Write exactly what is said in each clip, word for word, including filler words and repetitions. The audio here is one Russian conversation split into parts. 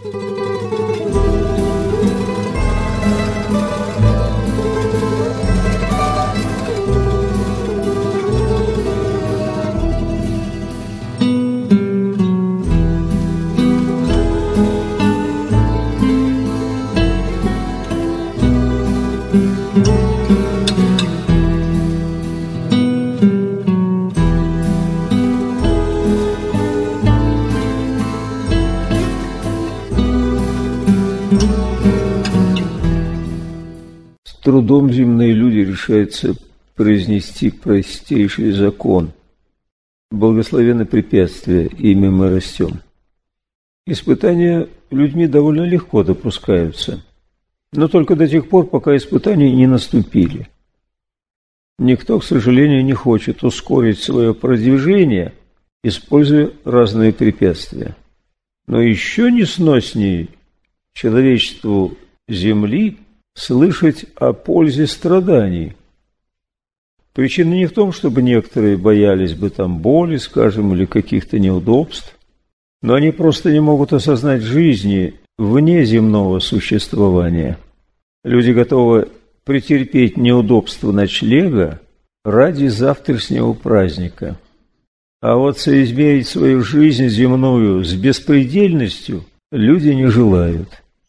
С трудом земные люди решаются произнести простейший закон. Благословенны препятствия, ими мы растем. Испытания людьми довольно легко допускаются, но только до тех пор, пока испытания не наступили. Никто, к сожалению, не хочет ускорить свое продвижение, используя разные препятствия. Но еще несноснее человечеству Земли слышать о пользе страданий. Причина не в том, чтобы некоторые боялись бы там боли, скажем, или каких-то неудобств, но они просто не могут осознать жизни вне земного существования. Люди готовы претерпеть неудобства ночлега ради завтрашнего праздника. А вот соизмерить свою жизнь земную с беспредельностью люди не желают.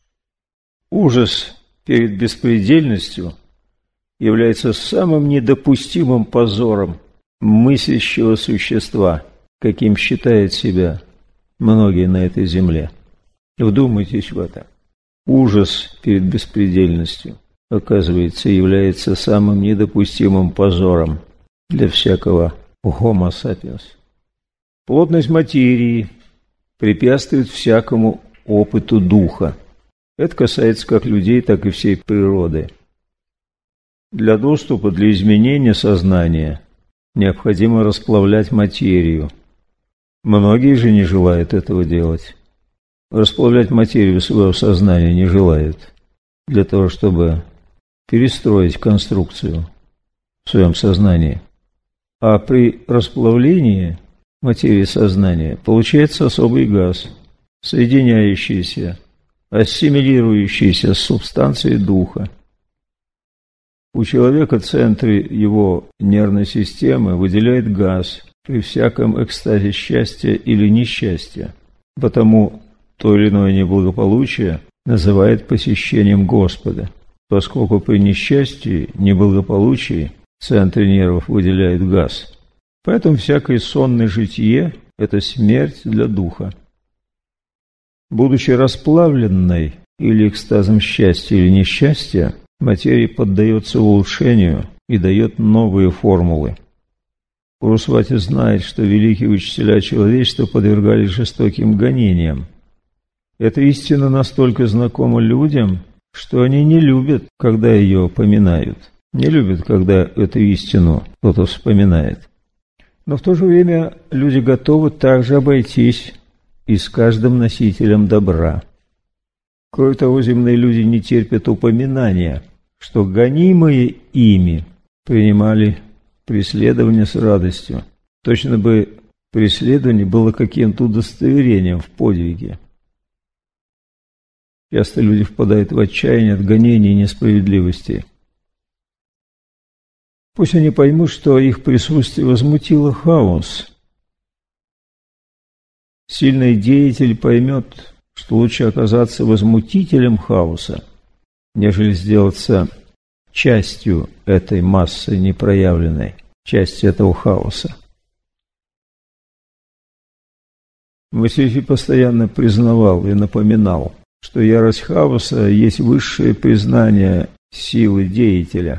Ужас перед беспредельностью является самым недопустимым позором мыслящего существа, каким считают себя многие на этой земле. Вдумайтесь в это. Ужас перед беспредельностью, оказывается, является самым недопустимым позором для всякого Homo sapiens. Плотность материи препятствует всякому опыту духа. Это касается как людей, так и всей природы. Для доступа, для изменения сознания необходимо расплавлять материю. Многие же не желают этого делать. Расплавлять материю своего сознания не желают, для того, чтобы перестроить конструкцию в своем сознании. А при расплавлении материи сознания получается особый газ, соединяющийся, ассимилирующийся с субстанцией духа. У человека центры его нервной системы выделяет газ при всяком экстазе счастья или несчастья, потому то или иное неблагополучие называет посещением Господа, поскольку при несчастье, неблагополучии центры нервов выделяют газ. Поэтому всякое сонное житие – это смерть для духа. Будучи расплавленной или экстазом счастья или несчастья, материя поддается улучшению и дает новые формулы. Урусвати знает, что великие учителя человечества подвергались жестоким гонениям. Эта истина настолько знакома людям, что они не любят, когда ее поминают, не любят, когда эту истину кто-то вспоминает. Но в то же время люди готовы также обойтись и с каждым носителем добра. Кроме того, земные люди не терпят упоминания, что гонимые ими принимали преследование с радостью. Точно бы преследование было каким-то удостоверением в подвиге. Часто люди впадают в отчаяние от гонений и несправедливости. Пусть они поймут, что их присутствие возмутило хаос. Сильный деятель поймет, что лучше оказаться возмутителем хаоса, нежели сделаться частью этой массы непроявленной, частью этого хаоса. Мыслитель постоянно признавал и напоминал, что ярость хаоса есть высшее признание силы деятеля.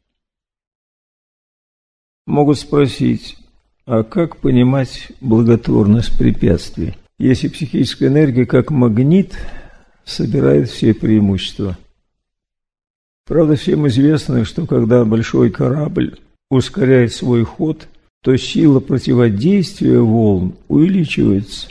Могут спросить, а как понимать благотворность препятствий, если психическая энергия, как магнит, собирает все преимущества? Правда, всем известно, что когда большой корабль ускоряет свой ход, то сила противодействия волн увеличивается.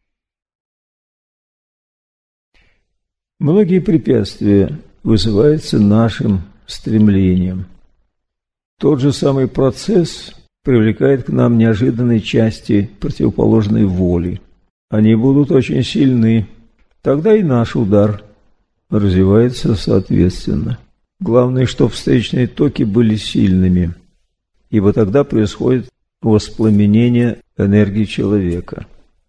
Многие препятствия вызываются нашим стремлением. Тот же самый процесс привлекает к нам неожиданные части противоположной воли. Они будут очень сильны, тогда и наш удар развивается соответственно. Главное, чтобы встречные токи были сильными, ибо тогда происходит воспламенение энергии человека.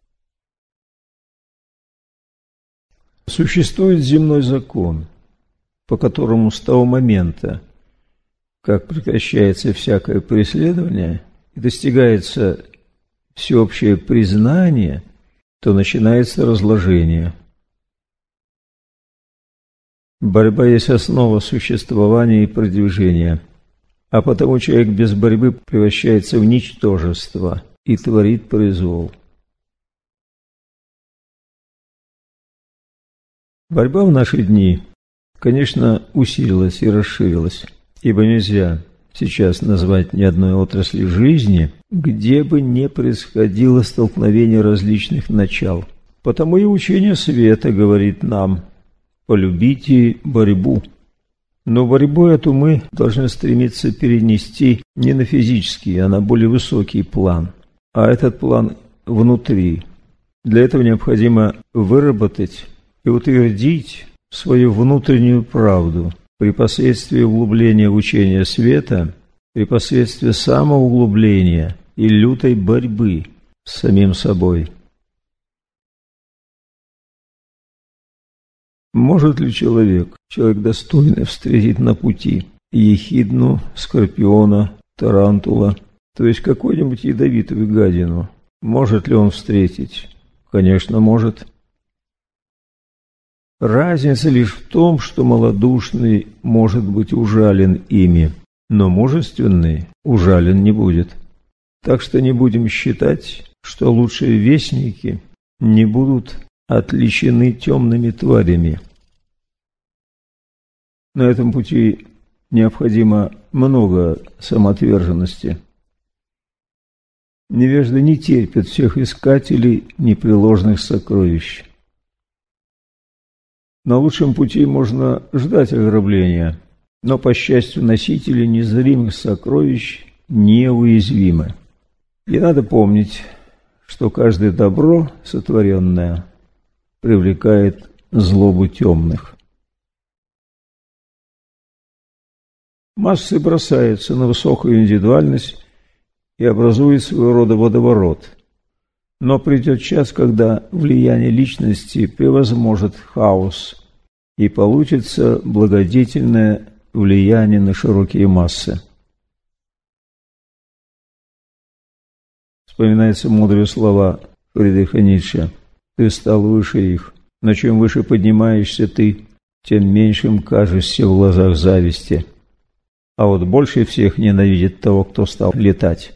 Существует земной закон, по которому с того момента, как прекращается всякое преследование и достигается всеобщее признание, то начинается разложение. Борьба есть основа существования и продвижения, а потому человек без борьбы превращается в ничтожество и творит произвол. Борьба в наши дни, конечно, усилилась и расширилась, ибо нельзя сейчас назвать ни одной отрасли жизни, где бы не происходило столкновение различных начал. Потому и учение света говорит нам: полюбите борьбу. Но борьбу эту мы должны стремиться перенести не на физический, а на более высокий план. А этот план внутри. Для этого необходимо выработать и утвердить свою внутреннюю правду при посредстве углубления в учение света, при посредстве самоуглубления и лютой борьбы с самим собой. Может ли человек, человек достойный, встретить на пути ехидну, скорпиона, тарантула, то есть какую-нибудь ядовитую гадину? Может ли он встретить? Конечно, может. Разница лишь в том, что малодушный может быть ужален ими, но мужественный ужален не будет. Так что не будем считать, что лучшие вестники не будут отличены темными тварями. На этом пути необходимо много самоотверженности. Невежды не терпят всех искателей непреложных сокровищ. На лучшем пути можно ждать ограбления, но, по счастью, носители незримых сокровищ неуязвимы. И надо помнить, что каждое добро, сотворенное, привлекает злобу темных. Массы бросаются на высокую индивидуальность и образуют своего рода водоворот. Но придет час, когда влияние личности превозможет хаос, и получится благодетельное влияние на широкие массы. Вспоминаются мудрые слова Фридриха Ницше: «Ты стал выше их, но чем выше поднимаешься ты, тем меньшим кажешься в глазах зависти. А вот больше всех ненавидит того, кто стал летать».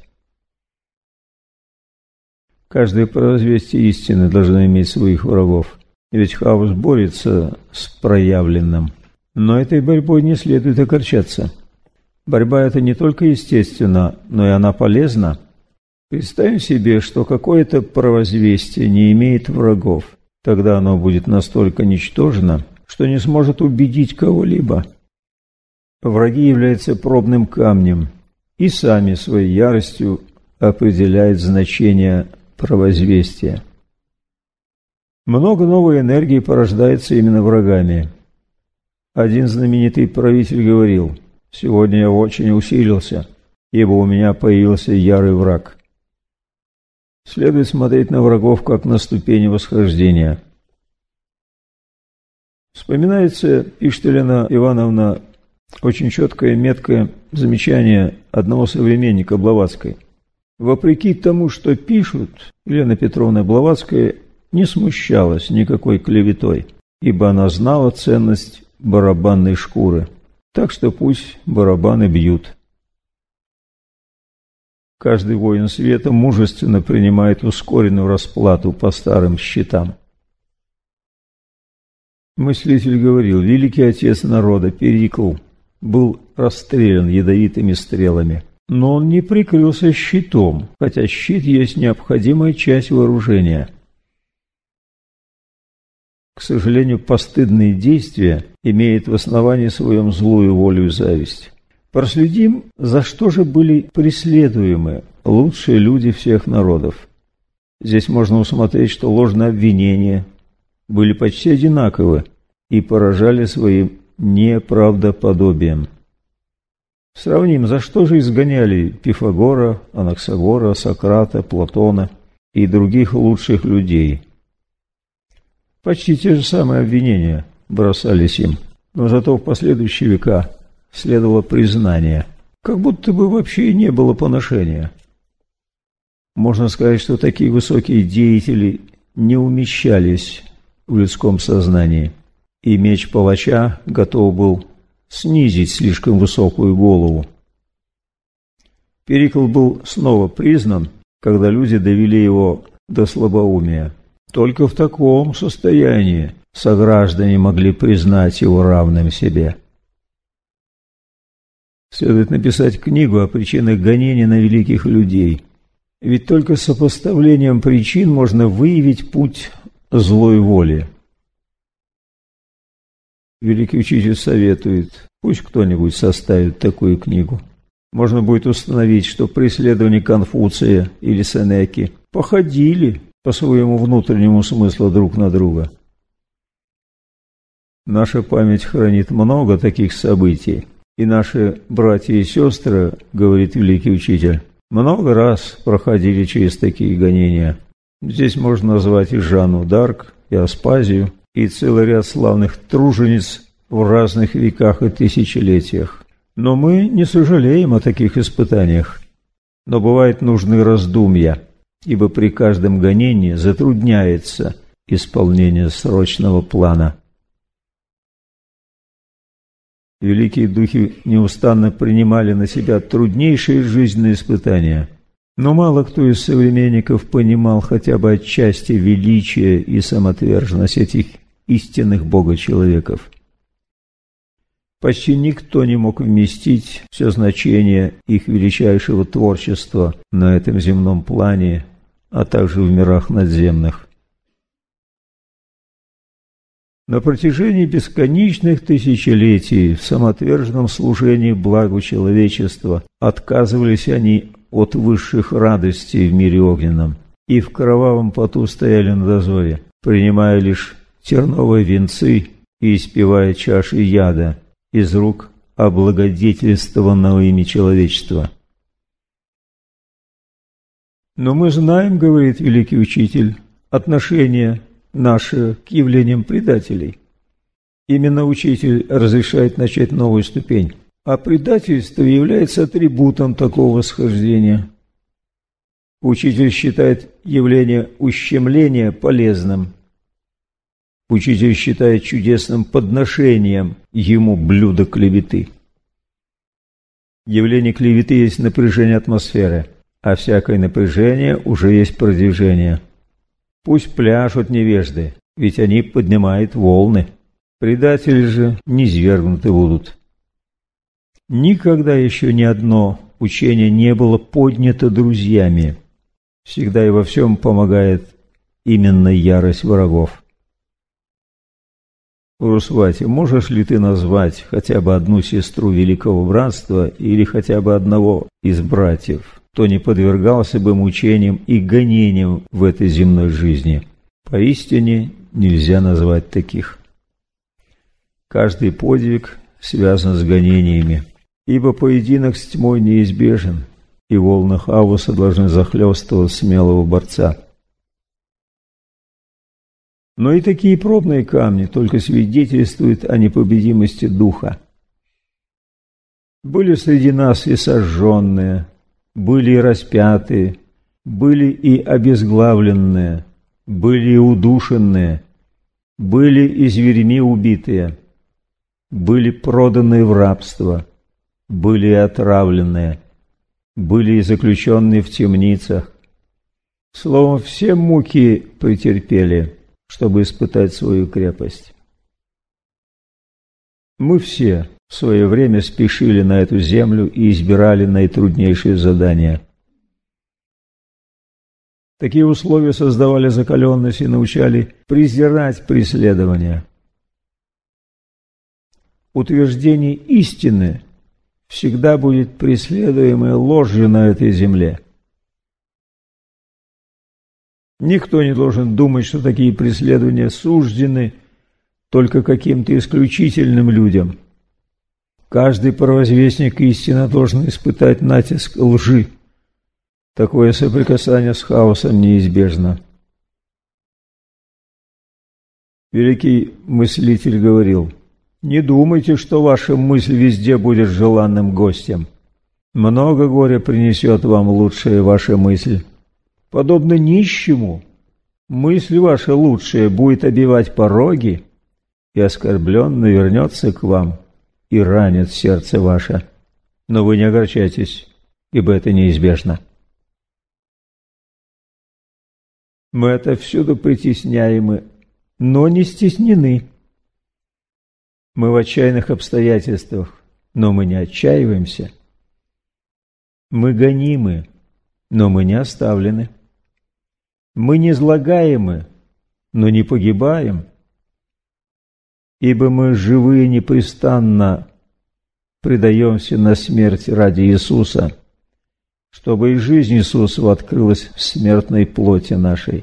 Каждое произвестие истины должно иметь своих врагов, ведь хаос борется с проявленным. Но этой борьбой не следует огорчаться. Борьба эта не только естественна, но и она полезна. Представим себе, что какое-то провозвестие не имеет врагов. Тогда оно будет настолько ничтожно, что не сможет убедить кого-либо. Враги являются пробным камнем и сами своей яростью определяют значение провозвестия. Много новой энергии порождается именно врагами. Один знаменитый правитель говорил: «Сегодня я очень усилился, ибо у меня появился ярый враг». Следует смотреть на врагов как на ступени восхождения. Вспоминается, пишет Елена Ивановна, очень четкое и меткое замечание одного современника Блаватской. Вопреки тому, что пишут, Елена Петровна Блаватская не смущалась никакой клеветой, ибо она знала ценность барабанной шкуры. Так что пусть барабаны бьют. Каждый воин света мужественно принимает ускоренную расплату по старым счетам. Мыслитель говорил: великий отец народа Перикл был расстрелян ядовитыми стрелами. Но он не прикрылся щитом, хотя щит есть необходимая часть вооружения. К сожалению, постыдные действия имеют в основании своем злую волю и зависть. Проследим, за что же были преследуемы лучшие люди всех народов. Здесь можно усмотреть, что ложное обвинение, были почти одинаковы и поражали своим неправдоподобием. Сравним, за что же изгоняли Пифагора, Анаксагора, Сократа, Платона и других лучших людей. Почти те же самые обвинения бросались им, но зато в последующие века следовало признание, как будто бы вообще и не было поношения. Можно сказать, что такие высокие деятели не умещались в людском сознании, и меч палача готов был снизить слишком высокую голову. Перикл был снова признан, когда люди довели его до слабоумия. Только в таком состоянии сограждане могли признать его равным себе. Следует написать книгу о причинах гонений на великих людей. Ведь только сопоставлением причин можно выявить путь злой воли. Великий учитель советует, пусть кто-нибудь составит такую книгу. Можно будет установить, что преследования Конфуция или Сенеки походили по своему внутреннему смыслу друг на друга. Наша память хранит много таких событий, и наши братья и сестры, говорит великий учитель, много раз проходили через такие гонения. Здесь можно назвать и Жанну д'Арк, и Аспазию, и целый ряд славных тружениц в разных веках и тысячелетиях. Но мы не сожалеем о таких испытаниях. Но бывает нужны раздумья, ибо при каждом гонении затрудняется исполнение срочного плана. Великие духи неустанно принимали на себя труднейшие жизненные испытания, но мало кто из современников понимал хотя бы отчасти величие и самоотверженность этих истинных богочеловеков. Почти никто не мог вместить все значение их величайшего творчества на этом земном плане, а также в мирах надземных. На протяжении бесконечных тысячелетий в самоотверженном служении благу человечества отказывались они от высших радостей в мире огненном и в кровавом поту стояли на дозоре, принимая лишь терновые венцы и испевая чаши яда из рук облагодетельствованного ими человечества. Но мы знаем, говорит великий учитель, отношение наше к явлениям предателей. Именно учитель разрешает начать новую ступень, а предательство является атрибутом такого восхождения. Учитель считает явление ущемления полезным. Учитель считает чудесным подношением ему блюда клеветы. Явление клеветы есть напряжение атмосферы, а всякое напряжение уже есть продвижение. Пусть пляшут невежды, ведь они поднимают волны. Предатели же низвергнуты будут. Никогда еще ни одно учение не было поднято друзьями. Всегда и во всем помогает именно ярость врагов. Урусвати, можешь ли ты назвать хотя бы одну сестру Великого Братства или хотя бы одного из братьев, кто не подвергался бы мучениям и гонениям в этой земной жизни? Поистине нельзя назвать таких. Каждый подвиг связан с гонениями, ибо поединок с тьмой неизбежен, и волны хаоса должны захлестывать смелого борца. Но и такие пробные камни только свидетельствуют о непобедимости духа. Были среди нас и сожженные, были и распятые, были и обезглавленные, были и удушенные, были и зверьми убитые, были проданные в рабство, были и отравленные, были и заключенные в темницах. Словом, все муки претерпели, чтобы испытать свою крепость. Мы все в свое время спешили на эту землю и избирали наитруднейшие задания. Такие условия создавали закаленность и научали презирать преследования. Утверждение истины всегда будет преследуемой ложью на этой земле. Никто не должен думать, что такие преследования суждены только каким-то исключительным людям. Каждый провозвестник истины должен испытать натиск лжи. Такое соприкасание с хаосом неизбежно. Великий мыслитель говорил: «Не думайте, что ваша мысль везде будет желанным гостем. Много горя принесет вам лучшая ваша мысль. Подобно нищему, мысль ваша лучшая будет обивать пороги, и оскорбленный вернется к вам и ранит сердце ваше. Но вы не огорчайтесь, ибо это неизбежно». Мы отовсюду притесняемы, но не стеснены. Мы в отчаянных обстоятельствах, но мы не отчаиваемся. Мы гонимы, но мы не оставлены. Мы не излагаемы, но не погибаем. Ибо мы живые непрестанно предаемся на смерть ради Иисуса, чтобы и жизнь Иисусова открылась в смертной плоти нашей.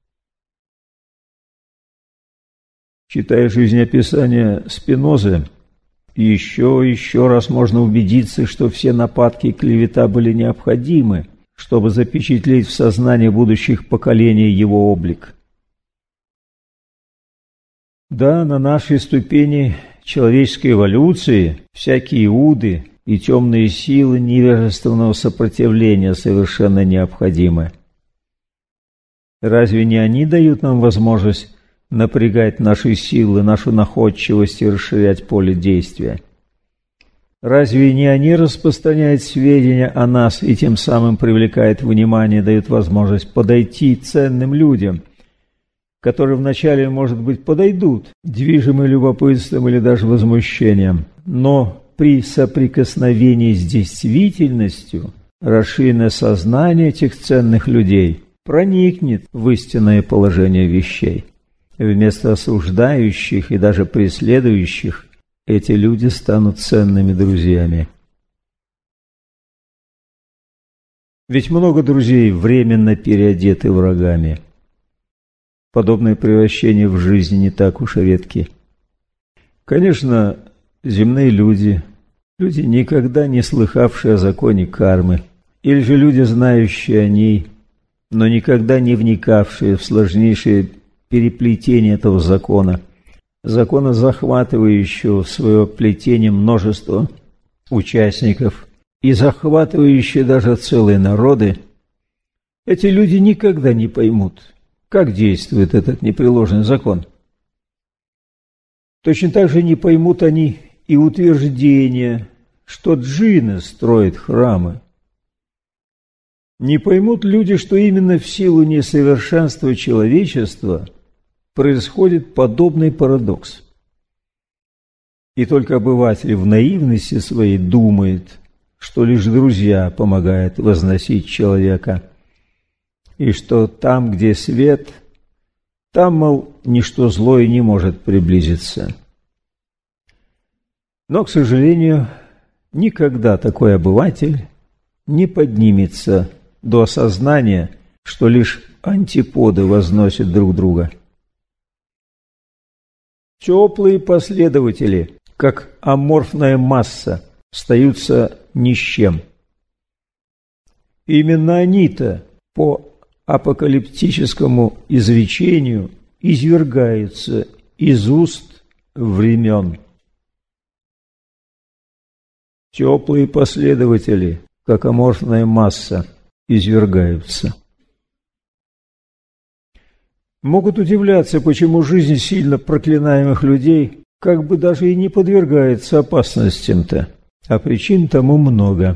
Читая жизнеописание Спинозы, еще и еще раз можно убедиться, что все нападки и клевета были необходимы, чтобы запечатлеть в сознании будущих поколений его облик. Да, на нашей ступени человеческой эволюции всякие иуды и темные силы невежественного сопротивления совершенно необходимы. Разве не они дают нам возможность напрягать наши силы, нашу находчивость и расширять поле действия? Разве не они распространяют сведения о нас и тем самым привлекают внимание, дают возможность подойти ценным людям, которые вначале, может быть, подойдут, движимы любопытством или даже возмущением, но при соприкосновении с действительностью расширенное сознание этих ценных людей проникнет в истинное положение вещей. Вместо осуждающих и даже преследующих эти люди станут ценными друзьями. Ведь много друзей временно переодеты врагами. Подобные превращения в жизни не так уж и редки. Конечно, земные люди, люди, никогда не слыхавшие о законе кармы, или же люди, знающие о ней, но никогда не вникавшие в сложнейшие переплетение этого закона, закона, захватывающего в свое плетение множество участников и захватывающие даже целые народы, эти люди никогда не поймут, как действует этот непреложный закон. Точно так же не поймут они и утверждение, что джинны строят храмы. Не поймут люди, что именно в силу несовершенства человечества происходит подобный парадокс. И только обыватель в наивности своей думает, что лишь друзья помогают возносить человека, и что там, где свет, там, мол, ничто злое не может приблизиться. Но, к сожалению, никогда такой обыватель не поднимется до осознания, что лишь антиподы возносят друг друга. Теплые последователи, как аморфная масса, остаются ни с чем. Именно они-то по апокалиптическому изречению извергаются из уст времен. Теплые последователи, как аморфная масса, извергаются. Могут удивляться, почему жизнь сильно проклинаемых людей как бы даже и не подвергается опасностям-то, а причин тому много.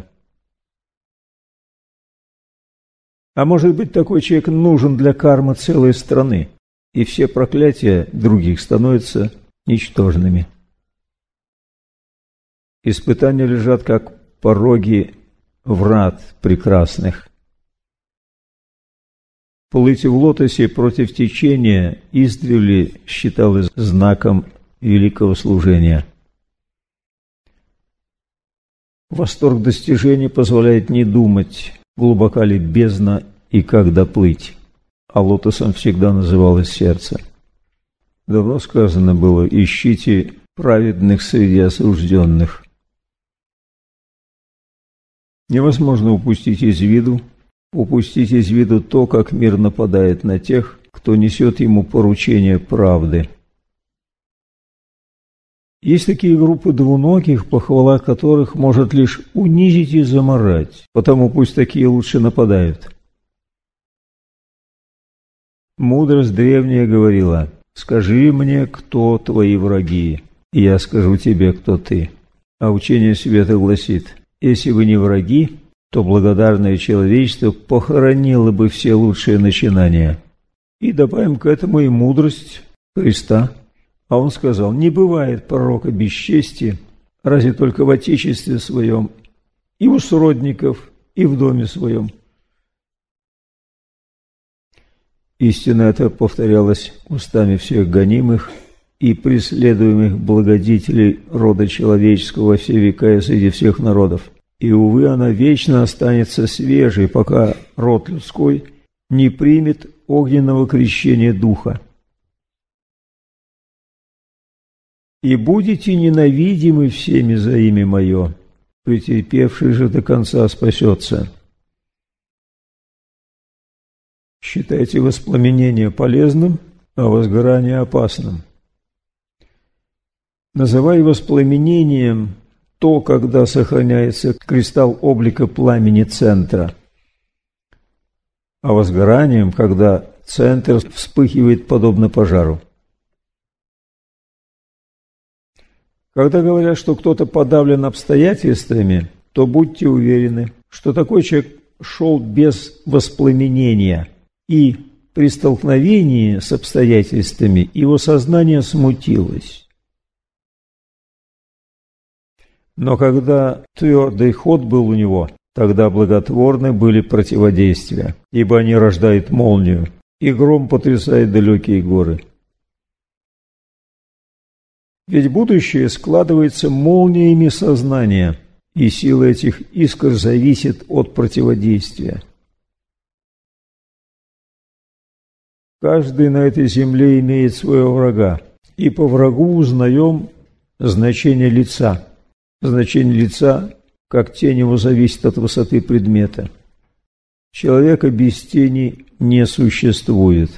А может быть, такой человек нужен для кармы целой страны, и все проклятия других становятся ничтожными. Испытания лежат, как пороги врат прекрасных. Плыть в лотосе против течения издревле считалось знаком великого служения. Восторг достижений позволяет не думать, глубока ли бездна и как доплыть. а лотосом всегда называлось сердце. Давно сказано было: ищите праведных среди осужденных. Невозможно упустить из виду, упустить из виду то, как мир нападает на тех, кто несет ему поручение правды. Есть такие группы двуногих, похвала которых может лишь унизить и заморать, потому пусть такие лучше нападают. Мудрость древняя говорила: «Скажи мне, кто твои враги, и я скажу тебе, кто ты». А учение света гласит: если бы не враги, то благодарное человечество похоронило бы все лучшие начинания. И добавим к этому и мудрость Христа. А он сказал: не бывает пророка без чести, разве только в отечестве своем, и у сродников, и в доме своем. Истина эта повторялась устами всех гонимых и преследуемых благодетелей рода человеческого во все века и среди всех народов. И, увы, она вечно останется свежей, пока род людской не примет огненного крещения Духа. «И будете ненавидимы всеми за имя Мое, претерпевший же до конца спасется». Считайте воспламенение полезным, а возгорание опасным. Называй воспламенением то, когда сохраняется кристалл облика пламени центра, а возгоранием, когда центр вспыхивает подобно пожару. Когда говорят, что кто-то подавлен обстоятельствами, то будьте уверены, что такой человек шел без воспламенения, и при столкновении с обстоятельствами его сознание смутилось. Но когда твердый ход был у него, тогда благотворны были противодействия, ибо они рождают молнию, и гром потрясает далекие горы. Ведь будущее складывается молниями сознания, и сила этих искр зависит от противодействия. Каждый на этой земле имеет своего врага, и по врагу узнаем значение лица. Значение лица, как тень его, зависит от высоты предмета. Человека без тени не существует.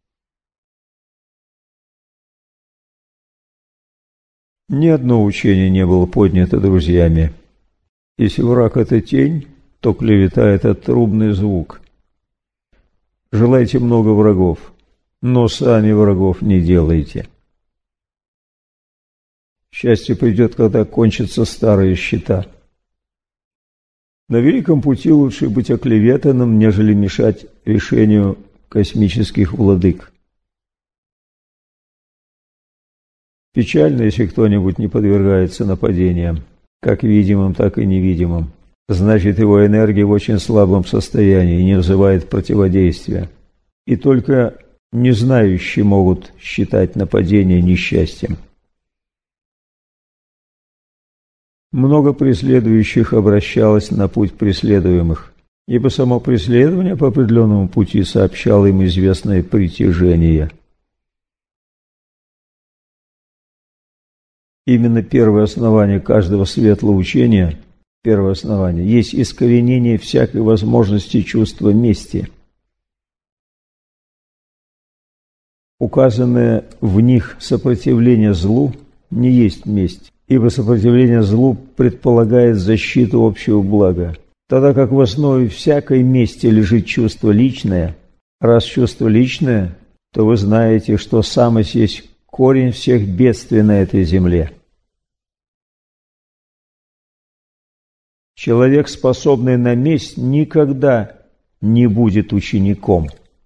Ни одно учение не было поднято друзьями. Если враг – это тень, то клевета – это трубный звук. Желайте много врагов, но сами врагов не делайте. Счастье придет, когда кончатся старые счета. На великом пути лучше быть оклеветанным, нежели мешать решению космических владык. Печально, если кто-нибудь не подвергается нападениям, как видимым, так и невидимым. Значит, его энергия в очень слабом состоянии и не вызывает противодействия. И только незнающие могут считать нападение несчастьем. Много преследующих обращалось на путь преследуемых, ибо само преследование по определенному пути сообщало им известное притяжение. Именно первое основание каждого светлого учения, первое основание, есть искоренение всякой возможности чувства мести. Указанное в них сопротивление злу не есть месть, ибо сопротивление злу предполагает защиту общего блага, тогда как в основе всякой мести лежит чувство личное. Раз чувство личное, то вы знаете, что самость есть корень всех бедствий на этой земле. Человек, способный на месть, никогда не будет учеником.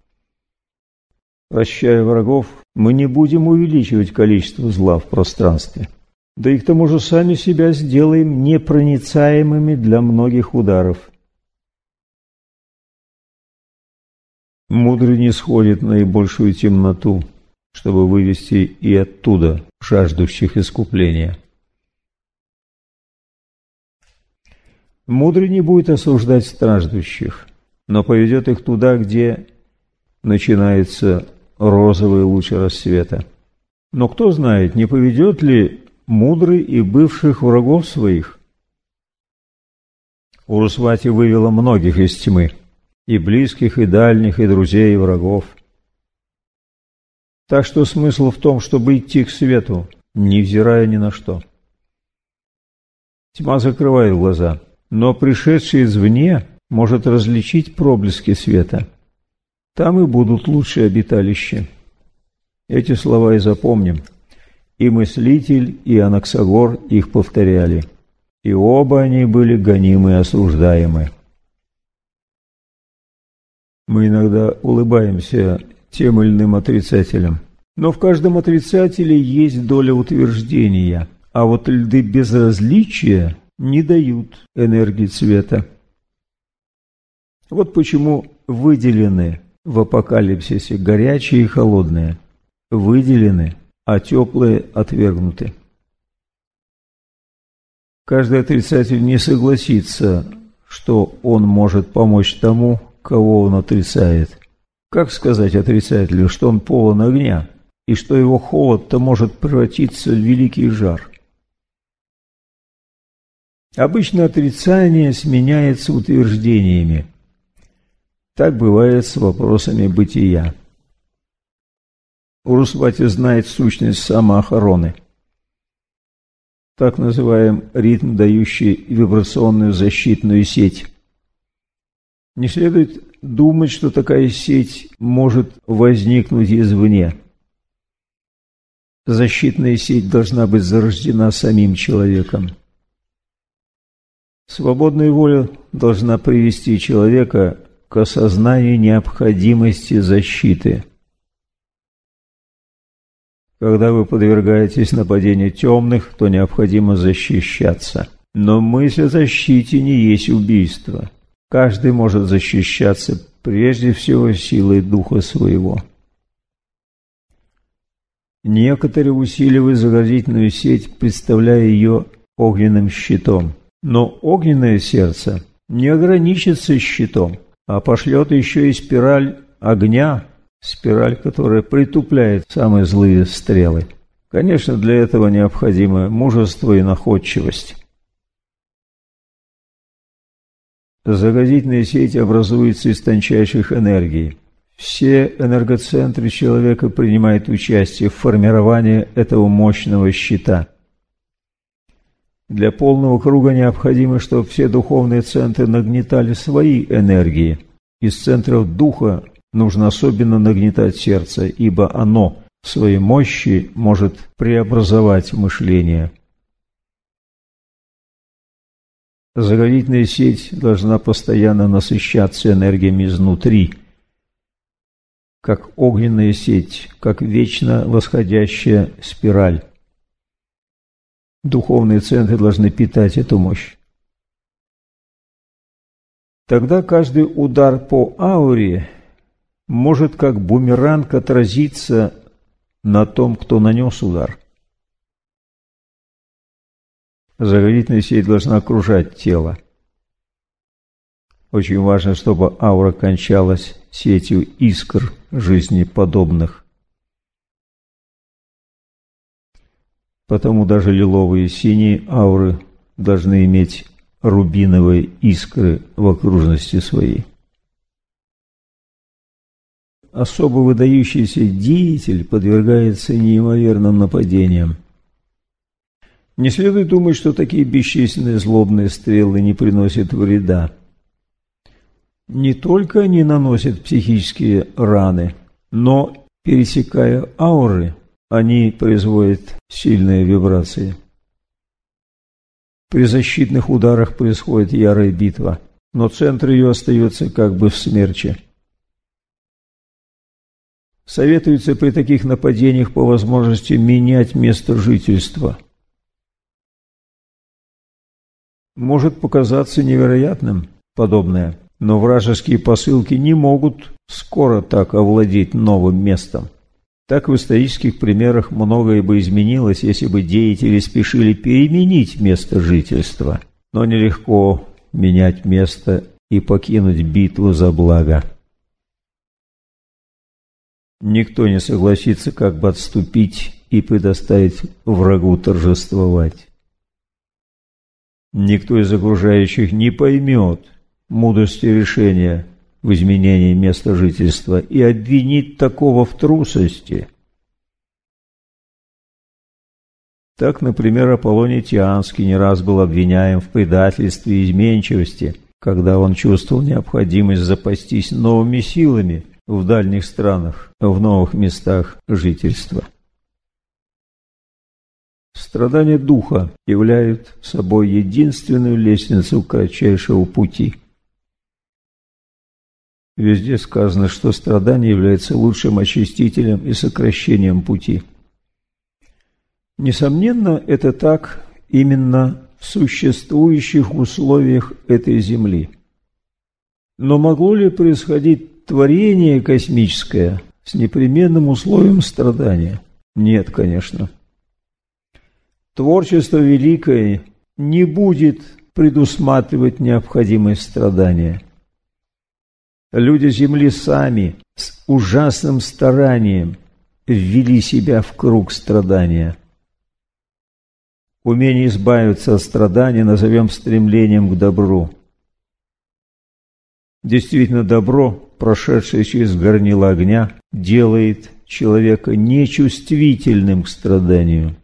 Прощая врагов, мы не будем увеличивать количество зла в пространстве. Да и к тому же сами себя сделаем непроницаемыми для многих ударов. Мудрый не сходит в наибольшую темноту, чтобы вывести и оттуда жаждущих искупления. Мудрый не будет осуждать страждущих, но поведет их туда, где начинается розовый луч рассвета. Но кто знает, не поведет ли мудрый и бывших врагов своих? Урусвати вывела многих из тьмы, и близких, и дальних, и друзей, и врагов. Так что смысл в том, чтобы идти к свету, невзирая ни на что. Тьма закрывает глаза, но пришедший извне может различить проблески света. Там и будут лучшие обиталища. Эти слова и запомним. И мыслитель, и Анаксагор их повторяли. И оба они были гонимы и осуждаемы. Мы иногда улыбаемся тем или иным отрицателям. Но в каждом отрицателе есть доля утверждения, а вот льды безразличия не дают энергии цвета. Вот почему выделены в апокалипсисе горячие и холодные, выделены, а теплые отвергнуты. Каждый отрицатель не согласится, что он может помочь тому, кого он отрицает. Как сказать отрицателю, что он полон огня, и что его холод-то может превратиться в великий жар? Обычно отрицание сменяется утверждениями. Так бывает с вопросами бытия. Урусвати знает сущность самоохороны. Так называем ритм, дающий вибрационную защитную сеть. Не следует думать, что такая сеть может возникнуть извне. Защитная сеть должна быть зарождена самим человеком. Свободная воля должна привести человека к осознанию необходимости защиты. Когда вы подвергаетесь нападению темных, то необходимо защищаться. Но мысль о защите не есть убийство. Каждый может защищаться прежде всего силой духа своего. Некоторые усиливают заградительную сеть, представляя ее огненным щитом. Но огненное сердце не ограничится щитом, а пошлет еще и спираль огня, спираль, которая притупляет самые злые стрелы. Конечно, для этого необходимо мужество и находчивость. Заградительная сеть образуется из тончайших энергий. Все энергоцентры человека принимают участие в формировании этого мощного щита. Для полного круга необходимо, чтобы все духовные центры нагнетали свои энергии. Из центров духа нужно особенно нагнетать сердце, ибо оно в своей мощи может преобразовать мышление. Заградительная сеть должна постоянно насыщаться энергиями изнутри, как огненная сеть, как вечно восходящая спираль. Духовные центры должны питать эту мощь. Тогда каждый удар по ауре может как бумеранг отразиться на том, кто нанес удар. Заградительная сеть должна окружать тело. Очень важно, чтобы аура кончалась сетью искр жизнеподобных. Потому даже лиловые и синие ауры должны иметь рубиновые искры в окружности своей. Особо выдающийся деятель подвергается неимоверным нападениям. Не следует думать, что такие бесчисленные злобные стрелы не приносят вреда. Не только они наносят психические раны, но, пересекая ауры, они производят сильные вибрации. При защитных ударах происходит ярая битва, но центр ее остается как бы в смерче. Советуется при таких нападениях по возможности менять место жительства. Может показаться невероятным подобное, но вражеские посылки не могут скоро так овладеть новым местом. Так в исторических примерах многое бы изменилось, если бы деятели спешили переменить место жительства. Но нелегко менять место и покинуть битву за благо. Никто не согласится как бы отступить и предоставить врагу торжествовать. Никто из окружающих не поймет мудрости решения в изменении места жительства и обвинит такого в трусости. Так, например, Аполлоний Тианский не раз был обвиняем в предательстве и изменчивости, когда он чувствовал необходимость запастись новыми силами в дальних странах, в новых местах жительства. Страдания духа являют собой единственную лестницу кратчайшего пути. Везде сказано, что страдание является лучшим очистителем и сокращением пути. Несомненно, это так именно в существующих условиях этой Земли. Но могло ли происходить творение космическое с непременным условием страдания? Нет, конечно. Творчество великое не будет предусматривать необходимость страдания. Люди Земли сами с ужасным старанием ввели себя в круг страдания. Умение избавиться от страдания назовем стремлением к добру. Действительно, добро, прошедшее через горнило огня, делает человека нечувствительным к страданию.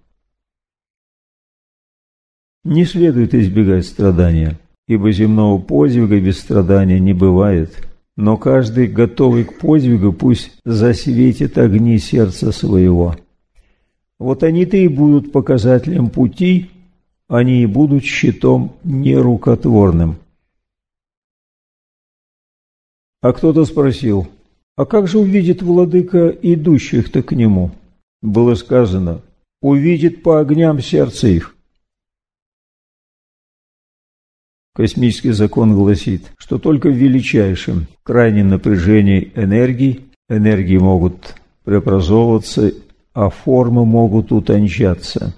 Не следует избегать страдания, ибо земного подвига без страдания не бывает, но каждый, готовый к подвигу, пусть засветит огни сердца своего. Вот они-то и будут показателем пути, они и будут щитом нерукотворным. А кто-то спросил, а как же увидит владыка идущих-то к нему? Было сказано, увидит по огням сердца их. Космический закон гласит, что только в величайшем, крайнем напряжении энергий, энергии могут преобразовываться, а формы могут утончаться.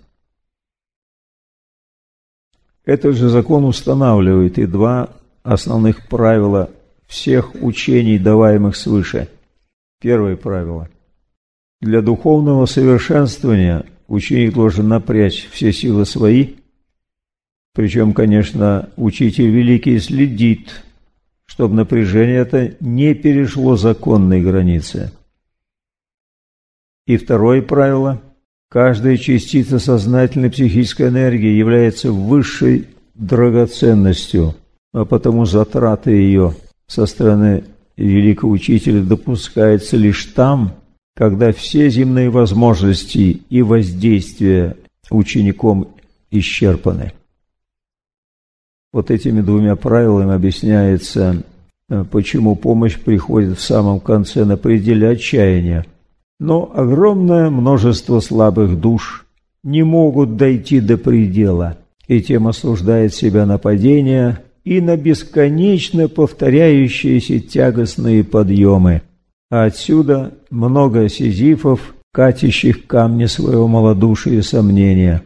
Этот же закон устанавливает и два основных правила всех учений, даваемых свыше. Первое правило. Для духовного совершенствования ученик должен напрячь все силы свои, причем, конечно, учитель великий следит, чтобы напряжение это не перешло законные границы. И второе правило. Каждая частица сознательной психической энергии является высшей драгоценностью, а потому затраты ее со стороны великого учителя допускаются лишь там, когда все земные возможности и воздействия учеником исчерпаны. Вот этими двумя правилами объясняется, почему помощь приходит в самом конце на пределе отчаяния. Но огромное множество слабых душ не могут дойти до предела, и тем осуждает себя на падение и на бесконечно повторяющиеся тягостные подъемы. А отсюда много сизифов, катящих камни своего малодушия и сомнения.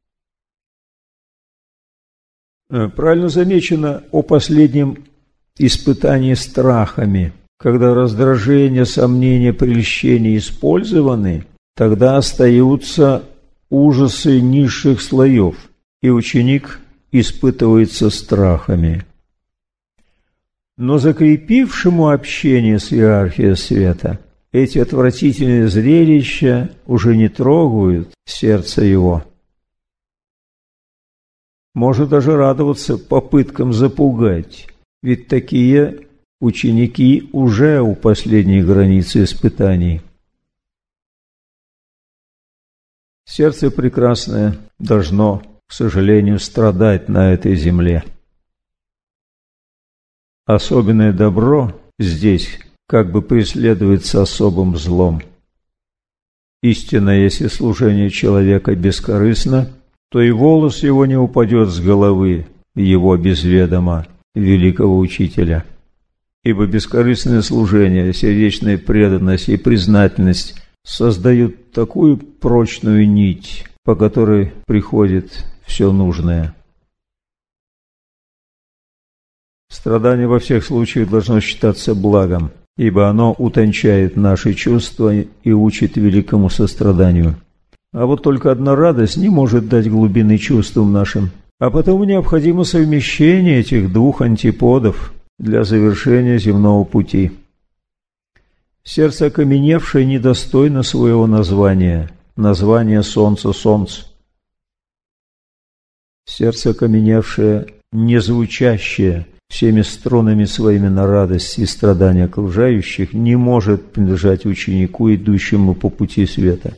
Правильно замечено о последнем испытании страхами. Когда раздражение, сомнения, прельщения использованы, тогда остаются ужасы низших слоев, и ученик испытывается страхами. Но закрепившему общение с иерархией света эти отвратительные зрелища уже не трогают сердце его. Может даже радоваться попыткам запугать, ведь такие ученики уже у последней границы испытаний. Сердце прекрасное должно, к сожалению, страдать на этой земле. Особенное добро здесь как бы преследуется особым злом. Истинно, если служение человека бескорыстно, то и волос его не упадет с головы его без ведома великого учителя. Ибо бескорыстное служение, сердечная преданность и признательность создают такую прочную нить, по которой приходит все нужное. Страдание во всех случаях должно считаться благом, ибо оно утончает наши чувства и учит великому состраданию. А вот только одна радость не может дать глубины чувствам нашим, а потому необходимо совмещение этих двух антиподов для завершения земного пути. Сердце окаменевшее недостойно своего названия, название солнца солнце. Сердце окаменевшее, не звучащее всеми струнами своими на радость и страдания окружающих, не может принадлежать ученику, идущему по пути света.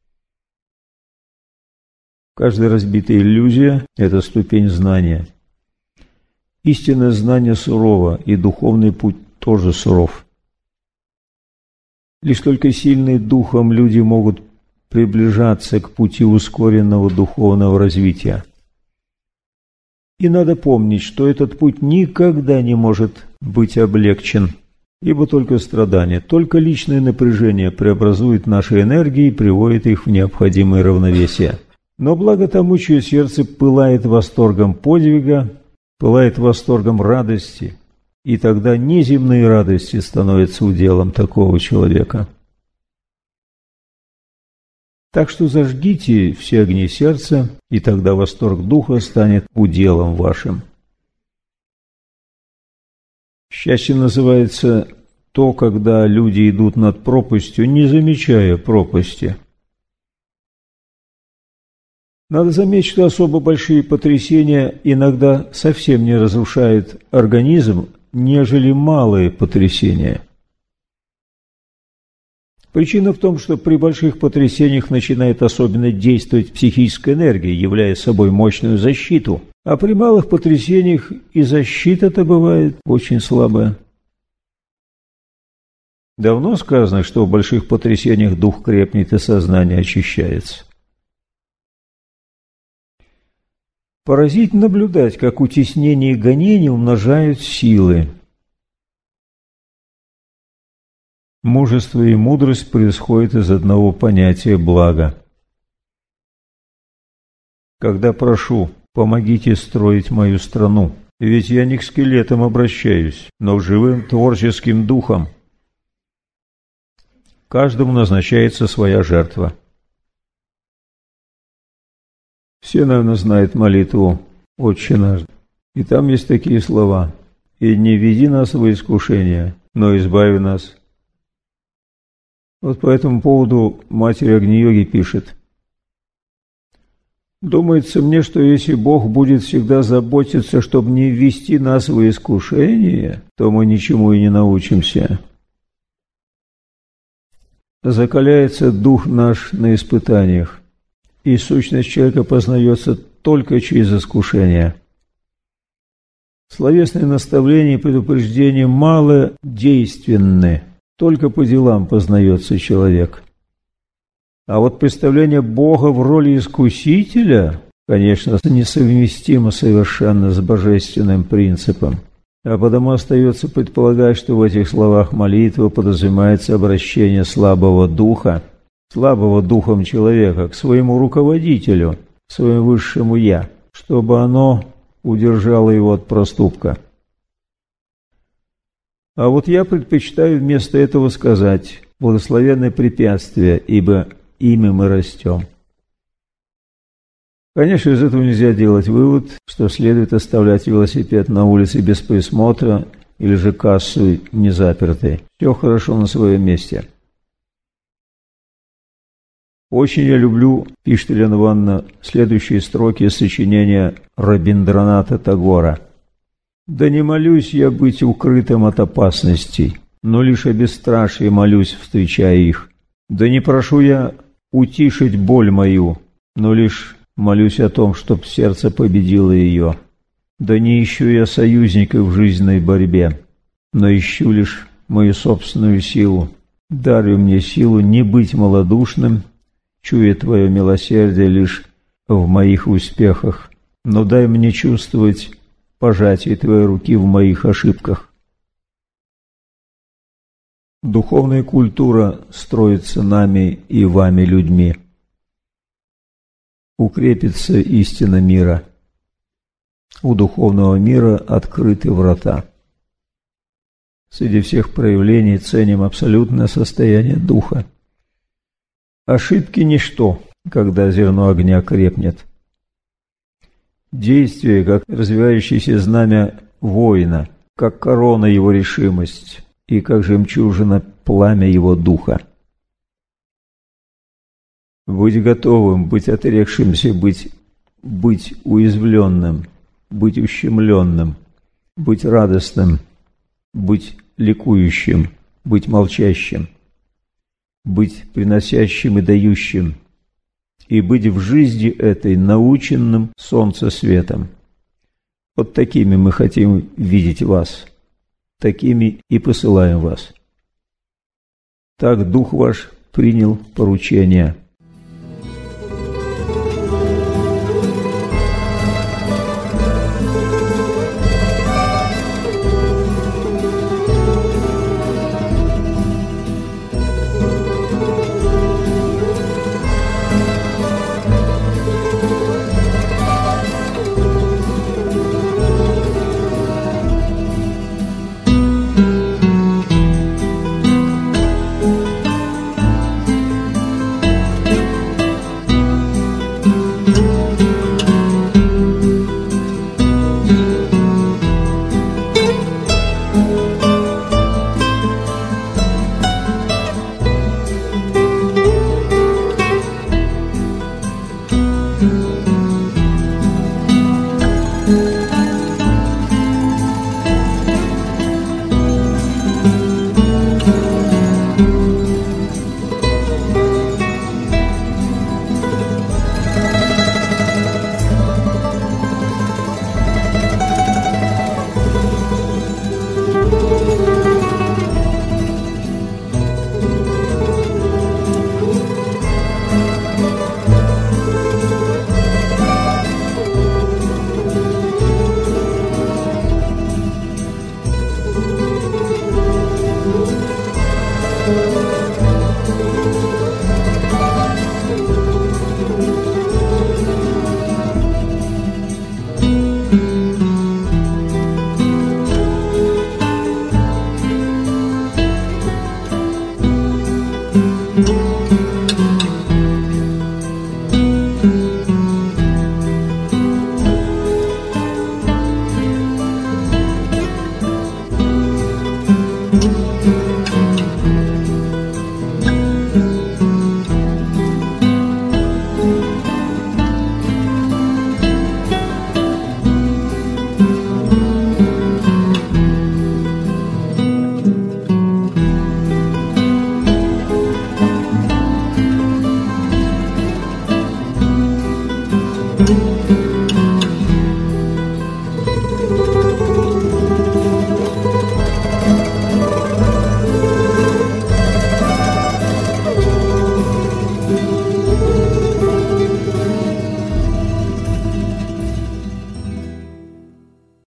Каждая разбитая иллюзия – это ступень знания. Истинное знание сурово, и духовный путь тоже суров. Лишь только сильные духом люди могут приближаться к пути ускоренного духовного развития. И надо помнить, что этот путь никогда не может быть облегчен, ибо только страдание, только личное напряжение преобразует наши энергии и приводит их в необходимое равновесие. Но благо тому, чье сердце пылает восторгом подвига, пылает восторгом радости, и тогда неземные радости становятся уделом такого человека. Так что зажгите все огни сердца, и тогда восторг духа станет уделом вашим. Счастье называется то, когда люди идут над пропастью, не замечая пропасти. Надо заметить, что особо большие потрясения иногда совсем не разрушают организм, нежели малые потрясения. Причина в том, что при больших потрясениях начинает особенно действовать психическая энергия, являя собой мощную защиту, а при малых потрясениях и защита-то бывает очень слабая. Давно сказано, что в больших потрясениях дух крепнет и сознание очищается. Поразительно наблюдать, как утеснение и гонение умножают силы. Мужество и мудрость происходят из одного понятия блага. Когда прошу, помогите строить мою страну, ведь я не к скелетам обращаюсь, но к живым творческим духам. Каждому назначается своя жертва. Все, наверное, знают молитву «Отче наш», и там есть такие слова: «И не веди нас во искушение, но избави нас». Вот по этому поводу Матерь Агни-йоги пишет: «Думается мне, что если Бог будет всегда заботиться, чтобы не ввести нас во искушение, то мы ничему и не научимся. Закаляется дух наш на испытаниях, и сущность человека познается только через искушение. Словесные наставления и предупреждения мало действенны, только по делам познается человек. А вот представление Бога в роли искусителя, конечно, несовместимо совершенно с божественным принципом, а потому остается предполагать, что в этих словах молитвы подразумевается обращение слабого духа, слабого духом человека к своему руководителю, к своему высшему «я», чтобы оно удержало его от проступка. А вот я предпочитаю вместо этого сказать: «Благословенное препятствие, ибо ими мы растем». Конечно, из этого нельзя делать вывод, что следует оставлять велосипед на улице без присмотра или же кассу не запертой. Все хорошо на своем месте. Очень я люблю, пишет Елена Ивановна, следующие строки из сочинения Рабиндраната Тагора. «Да не молюсь я быть укрытым от опасностей, но лишь о бесстрашии молюсь, встречая их. Да не прошу я утишить боль мою, но лишь молюсь о том, чтоб сердце победило ее. Да не ищу я союзников в жизненной борьбе, но ищу лишь мою собственную силу. Даруй мне силу не быть малодушным, чуя твое милосердие лишь в моих успехах, но дай мне чувствовать пожатие твоей руки в моих ошибках». Духовная культура строится нами и вами людьми. Укрепится истина мира. У духовного мира открыты врата. Среди всех проявлений ценим абсолютное состояние духа. Ошибки – ничто, когда зерно огня крепнет. Действие, как развивающееся знамя воина, как корона его решимость и как жемчужина пламя его духа. Быть готовым, быть отрекшимся, быть, быть уязвленным, быть ущемленным, быть радостным, быть ликующим, быть молчащим, быть приносящим и дающим, и быть в жизни этой наученным солнцесветом. Вот такими мы хотим видеть вас, такими и посылаем вас. Так Дух ваш принял поручение.